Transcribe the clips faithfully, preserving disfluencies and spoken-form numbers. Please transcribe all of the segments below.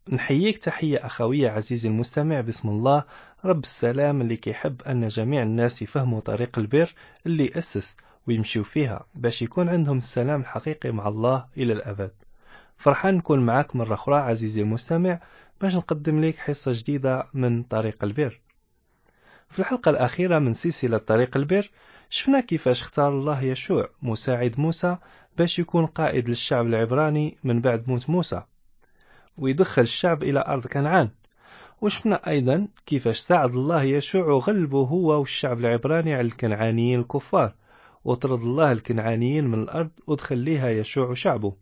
نحييك تحية أخوية عزيزي المستمع بسم الله رب السلام اللي كيحب أن جميع الناس يفهموا طريق البر اللي أسس ويمشيوا فيها باش يكون عندهم السلام الحقيقي مع الله إلى الأبد. فرحان نكون معك مرة أخرى عزيزي المستمع باش نقدم لك حصة جديدة من طريق البر. في الحلقة الأخيرة من سلسلة طريق البر شفنا كيفاش اختار الله يشوع مساعد موسى باش يكون قائد للشعب العبراني من بعد موت موسى ويدخل الشعب إلى أرض كنعان. وشفنا أيضا كيفاش ساعد الله يشوع وغلبه هو والشعب العبراني على الكنعانيين الكفار وطرد الله الكنعانيين من الأرض ودخل ليها يشوع وشعبه.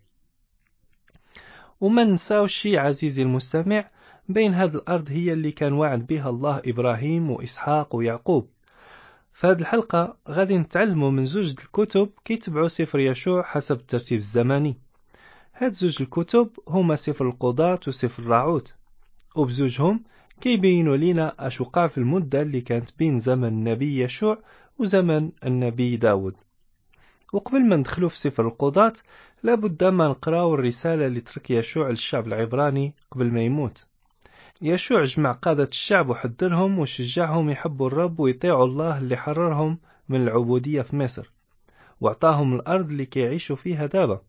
وما ننساوش شي عزيزي المستمع بين هذه الأرض هي اللي كان وعد بها الله إبراهيم وإسحاق ويعقوب. في هذه الحلقة غادي نتعلموا من زوج الكتب كيتبعوا سفر يشوع حسب الترتيب الزمني. هاد زوج الكتب هما سفر القضاة وسفر الراعوت، وبزوجهم كيبينوا لنا اش وقع في المدة اللي كانت بين زمن النبي يشوع وزمن النبي داود. وقبل ما ندخلوا في سفر القضاة لابد ما نقراو الرسالة اللي ترك يشوع للشعب العبراني قبل ما يموت. يشوع جمع قادة الشعب وحذرهم وشجعهم يحبوا الرب ويطيعوا الله اللي حررهم من العبودية في مصر واعطاهم الأرض اللي كيعيشوا فيها دابا.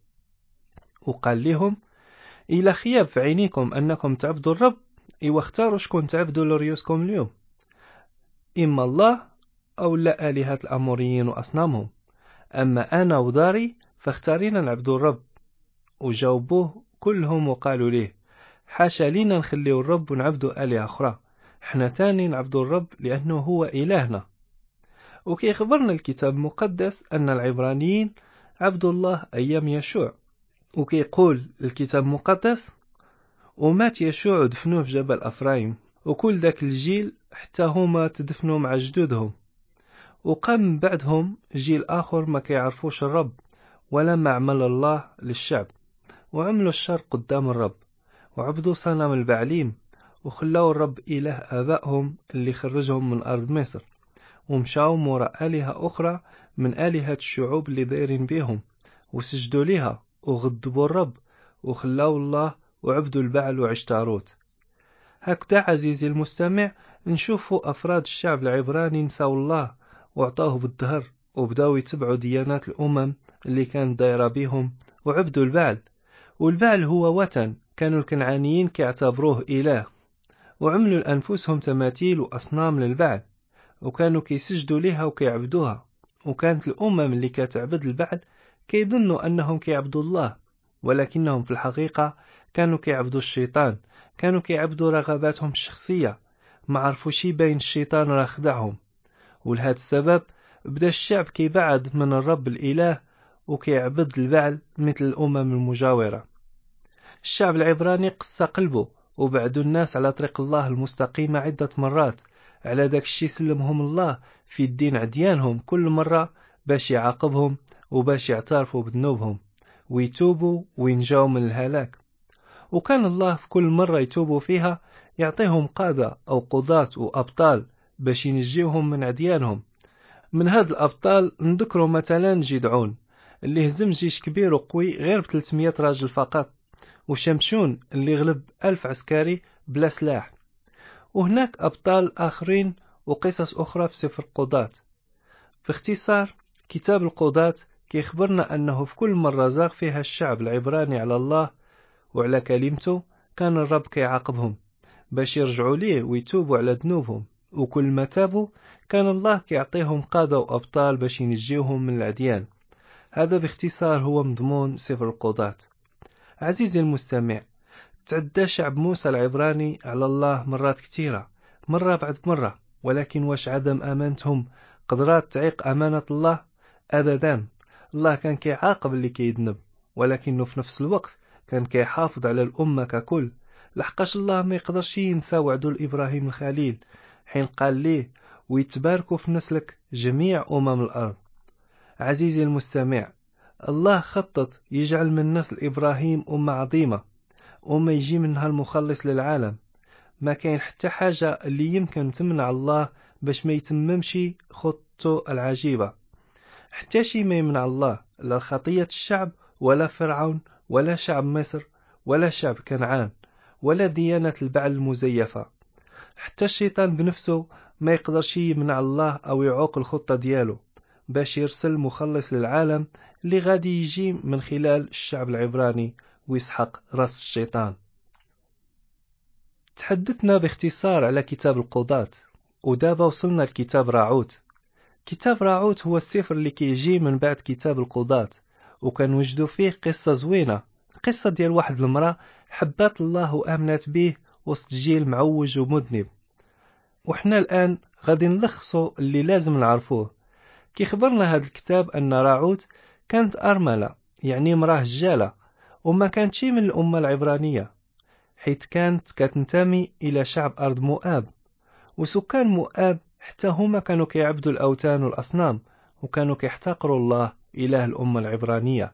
وقال لهم إلى خياب في عينيكم أنكم تعبدوا الرب إيوا اختاروا شكون تعبدوا لريوسكم اليوم، إما الله أو لا آلهة الأموريين وأصنامهم، أما أنا وداري فاختارينا نعبدوا الرب. وجاوبوه كلهم وقالوا ليه حاشا لينا نخليو الرب ونعبدوا آلهة أخرى، احنا تاني نعبدوا الرب لأنه هو إلهنا. وكي خبرنا الكتاب المقدس أن العبرانيين عبدوا الله أيام يشوع، وكي يقول الكتاب المقدس ومات يشوع ودفنوه في جبل أفرايم وكل ذاك الجيل حتى هما تدفنوا مع جدودهم. وقام من بعدهم جيل آخر ما كيعرفوش الرب ولا ما عمل الله للشعب، وعملوا الشر قدام الرب وعبدوا صنم البعليم وخلاوا الرب إله آبائهم اللي خرجهم من أرض مصر، ومشاو مورا آلهة أخرى من آلهة الشعوب اللي دايرين بيهم وسجدوا لها وغضبوا الرب وخلاوا الله وعبدوا البعل وعشتاروت. هكذا عزيزي المستمع نشوفوا أفراد الشعب العبراني نساو الله واعطوه بالدهر وبداو يتبعوا ديانات الأمم اللي كانت دايرة بيهم وعبدوا البعل. والبعل هو وثن كانوا الكنعانيين كيعتبروه إله، وعملوا لأنفسهم تماثيل وأصنام للبعل وكانوا كيسجدوا لها وكيعبدوها. وكانت الأمم اللي كتعبد البعل كيظنوا أنهم كيعبدوا الله، ولكنهم في الحقيقة كانوا كيعبدوا الشيطان، كانوا كيعبدوا رغباتهم الشخصية، ما عرفوا شي بين الشيطان راه خدعهم. ولهذا السبب بدا الشعب كيبعد من الرب الإله وكيعبد البعل مثل الأمم المجاورة. الشعب العبراني قسى قلبه وبعدوا الناس على طريق الله المستقيمة عدة مرات، على داك الشي سلمهم الله في الدين عديانهم كل مرة باش يعاقبهم وباش يعترفوا بذنوبهم ويتوبوا وينجاوا من الهلاك. وكان الله في كل مرة يتوبوا فيها يعطيهم قادة أو قضاة وأبطال باش ينجيوهم من عديانهم. من هاد الأبطال نذكروا مثلا جدعون اللي هزم جيش كبير وقوي غير ب ثلاثمية راجل فقط، وشمشون اللي غلب ألف عسكري بلا سلاح. وهناك أبطال آخرين وقصص أخرى في سفر القضاة. باختصار كتاب القضاة كيخبرنا أنه في كل مرة زاغ فيها الشعب العبراني على الله وعلى كلمته كان الرب كيعاقبهم باش يرجعوا ليه ويتوبوا على ذنوبهم، وكل ما تابوا كان الله كيعطيهم قادة وأبطال باش ينجيوهم من العديان. هذا باختصار هو مضمون سفر القضاة. عزيزي المستمع، تعدى شعب موسى العبراني على الله مرات كثيرة مرة بعد مرة، ولكن واش عدم أمانتهم قدرات تعيق أمانة الله؟ أبدا. الله كان كيعاقب اللي كيذنب، ولكنه في نفس الوقت كان كيحافظ على الأمة ككل، لحقاش الله ما يقدرش ينسى وعده لإبراهيم الخليل حين قال ليه ويتباركوا في نسلك جميع أمم الأرض. عزيزي المستمع، الله خطط يجعل من نسل إبراهيم أمة عظيمة، أمة يجي منها المخلص للعالم. ما كاين حتى حاجة اللي يمكن تمنع الله باش ما يتممش خطته العجيبة. حتى شي ما يمنع الله، لا خطية الشعب ولا فرعون ولا شعب مصر ولا شعب كنعان ولا ديانة البعل المزيفة. حتى الشيطان بنفسه ما يقدرش يمنع الله أو يعوق الخطة ديالو باش يرسل مخلص للعالم اللي غادي يجي من خلال الشعب العبراني ويسحق راس الشيطان. تحدثنا باختصار على كتاب القضاة، ودابا وصلنا لكتاب راعوت. كتاب راعوت هو السفر اللي كيجي من بعد كتاب القضاة، وكان وجدوا فيه قصة زوينة، قصة ديال واحد المرأة حبات الله وآمنت به وسط جيل معوج ومذنب. وحنا الآن غادي نلخصوا اللي لازم نعرفوه. كيخبرنا هذا الكتاب أن راعوت كانت أرملة، يعني مراه هجالة، وما كانتش من الأمة العبرانية، حيث كانت كتنتمي إلى شعب أرض مؤاب. وسكان مؤاب حتى هما كانوا كيعبدوا الأوثان والأصنام، وكانوا كيحتقروا الله إله الأمة العبرانية.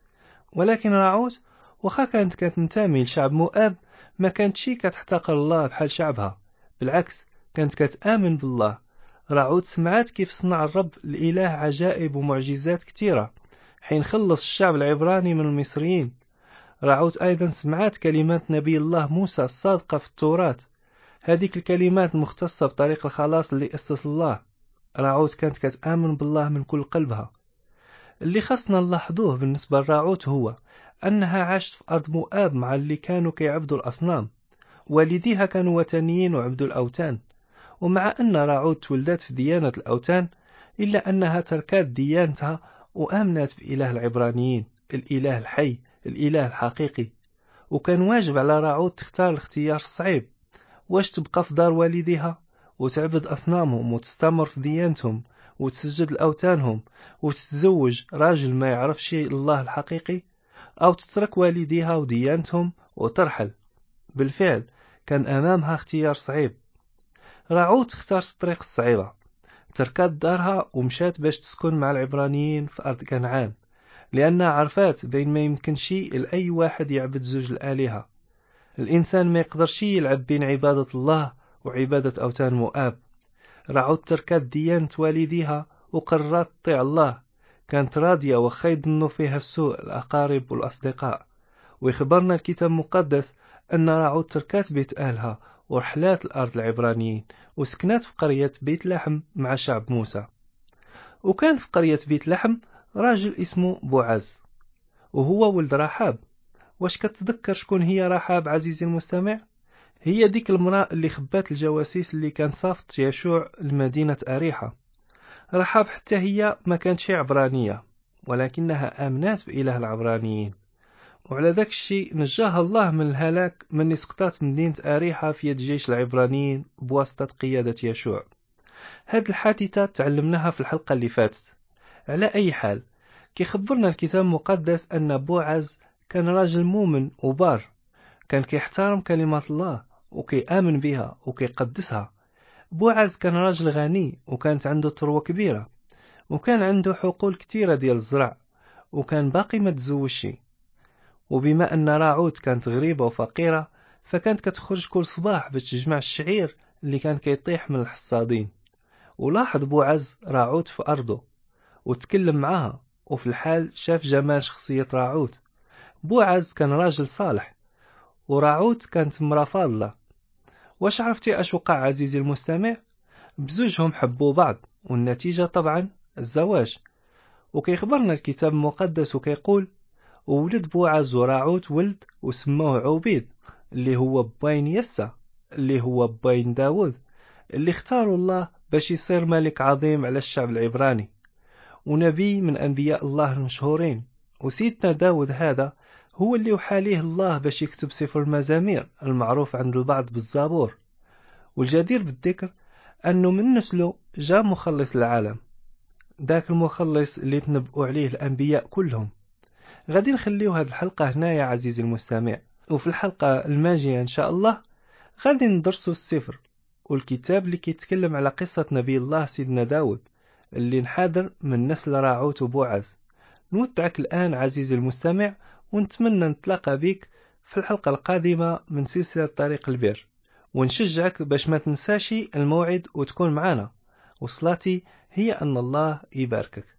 ولكن راعوت وخا كانت كتنتمي لشعب مؤاب ما كانتش كتحتقر الله بحال شعبها، بالعكس كانت كتآمن بالله. راعوت سمعات كيف صنع الرب الإله عجائب ومعجزات كثيرة حين خلص الشعب العبراني من المصريين. راعوت أيضا سمعات كلمات نبي الله موسى الصادقة في التوراة، هذيك الكلمات المختصة بطريق الخلاص اللي أسس الله. راعوت كانت كتآمن بالله من كل قلبها. اللي خصنا نلاحظوه بالنسبة لراعوت هو أنها عاشت في أرض مؤاب مع اللي كانوا كيعبدوا الأصنام. والديها كانوا وثنيين وعبدوا الأوثان، ومع أن راعوت تولدت في ديانة الأوثان إلا أنها تركت ديانتها وآمنت بإله العبرانيين، الإله الحي، الإله الحقيقي. وكان واجب على راعوت تختار الاختيار الصعيب، واش تبقى في دار والديها وتعبد أصنامهم وتستمر في ديانتهم وتسجد لأوثانهم وتتزوج راجل ما يعرفش الله الحقيقي، أو تترك والديها وديانتهم وترحل. بالفعل كان أمامها اختيار صعيب. راعوت اختارت الطريق الصعيبة، تركت دارها ومشات باش تسكن مع العبرانيين في أرض كنعان، لأنها عرفات بين ما يمكنش لأي واحد يعبد زوج الآلهة. الإنسان ما يقدرش يلعب بين عبادة الله وعبادة أوثان مؤاب. راعوت تركت ديانة والديها وقررت تطيع الله، كانت راضية وخا يظنوا فيها السوء الأقارب والأصدقاء. ويخبرنا الكتاب المقدس أن راعوت تركت بيت أهلها ورحلات الأرض العبرانيين وسكنت في قرية بيت لحم مع شعب موسى. وكان في قرية بيت لحم راجل اسمه بوعز، وهو ولد رحاب. واش كتذكر شكون هي رحاب عزيزي المستمع؟ هي ديك المرأة اللي خبات الجواسيس اللي كان صافت يشوع لمدينة أريحة. رحاب حتى هي ما كانتش عبرانية، ولكنها آمنات بإله العبرانيين، وعلى ذاك الشيء نجاها الله من الهلاك من سقطات مدينة أريحة في يد جيش العبرانيين بواسطة قيادة يشوع. هذه الحادثة تعلمناها في الحلقة اللي فاتت. على أي حال، كيخبرنا الكتاب المقدس أن بوعز كان راجل مؤمن وبار، كان كيحترم كلمات الله وكيآمن بها وكيقدسها. بوعز كان راجل غني وكانت عنده ثروة كبيرة، وكان عنده حقول كثيرة ديال الزرع، وكان باقي ما تزوجش. وبما أن راعوت كانت غريبة وفقيرة، فكانت كتخرج كل صباح باش تجمع الشعير اللي كان كيطيح من الحصادين. ولاحظ بوعز راعوت في أرضه وتكلم معها، وفي الحال شاف جمال شخصية راعوت. بوعز كان راجل صالح، وراعوت كانت مرا فاضلة. واش عرفتي اش وقع عزيزي المستمع؟ بزوجهم حبوا بعض، والنتيجة طبعا الزواج. وكيخبرنا الكتاب المقدس وكيقول وولد بوعز وراعوت ولد وسموه عوبيد، اللي هو بوين يسا، اللي هو بوين داود، اللي اختاروا الله باش يصير ملك عظيم على الشعب العبراني ونبي من أنبياء الله المشهورين. وسيدنا داود هذا هو اللي وحاليه الله باش يكتب سفر المزامير المعروف عند البعض بالزبور. والجدير بالذكر أنه من نسله جاء مخلص العالم، ذاك المخلص اللي تنبؤوا عليه الأنبياء كلهم. غادي نخليو هذه الحلقة هنا يا عزيزي المستمع، وفي الحلقة الماجية إن شاء الله غادي ندرسوا السفر والكتاب اللي كيتكلم على قصة نبي الله سيدنا داود اللي انحدر من نسل راعوت وبوعز. نودعك الآن عزيزي المستمع، ونتمنى نتلاقى بك في الحلقة القادمة من سلسلة طريق البر، ونشجعك باش ما تنساش الموعد وتكون معنا. وصلاتي هي أن الله يباركك.